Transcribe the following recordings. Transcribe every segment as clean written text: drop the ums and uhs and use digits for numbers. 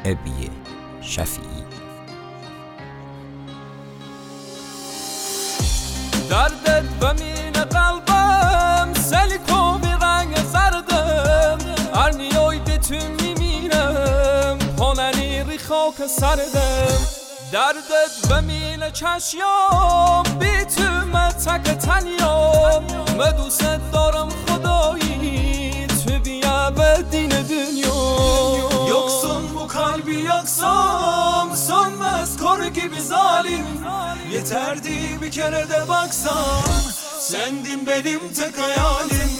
ابی شفیعی. دردت بمین قلبم سلکو به رنگ زردم ارنیای به تو میمیرم پاننی ری خاک سردم. دردت بمین چشیام بی تو من تک تنیام من دوست دارم خدایی تو بیا به دین دنیا. Yoksun bu kalbi yaksam sönmez kor gibi zalim. Yeterdi bir kere de baksan sendin benim tek hayalim.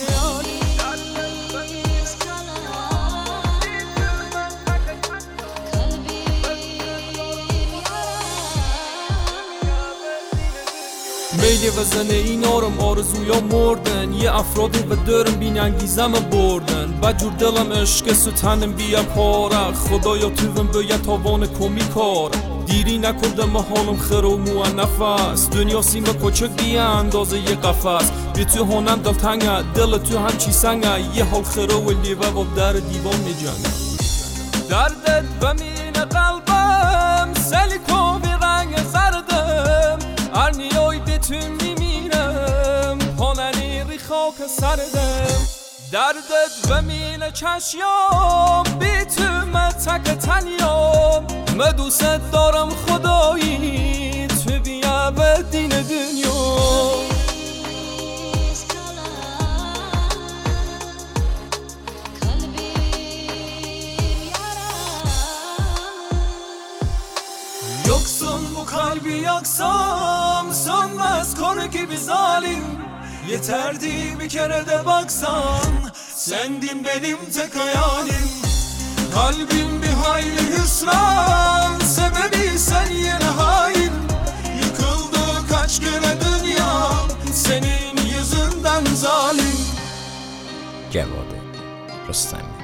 میلی وزن این آرزویا مردن یه افرادی به دارم بین انگیزم بردن بجور دلم عشق ستنم بیا پاره خدایا تویم بیا تاوان کمی کار دیری نکردم حالم خرو مو نفس دنیا سیم کوچک بیا اندازه یه قفس بی تو هونم دل تنگه دل تو هم چی سنگه یه حال خرو و لیوه و در دیوان می جنگه. دردت بمین قلبم سلکو به رنگ زردم ارنیای به تو میمیرم پاننی ری خاک سردم. دردت بمین چشیام بی تو من تک تنیام من دوست دارم خدایی تو بیا به دین دنیا. Yoksun bu kalbi yaksam sönmez kor gibi zalim. Yeterdi bir kere de baksan sendin benim tek hayalim. Kalbim bir hayli hüsran sebebi sen yine hain. Yıkıldı kaç kere dünya senin yüzünden zalim. جواد رستمی.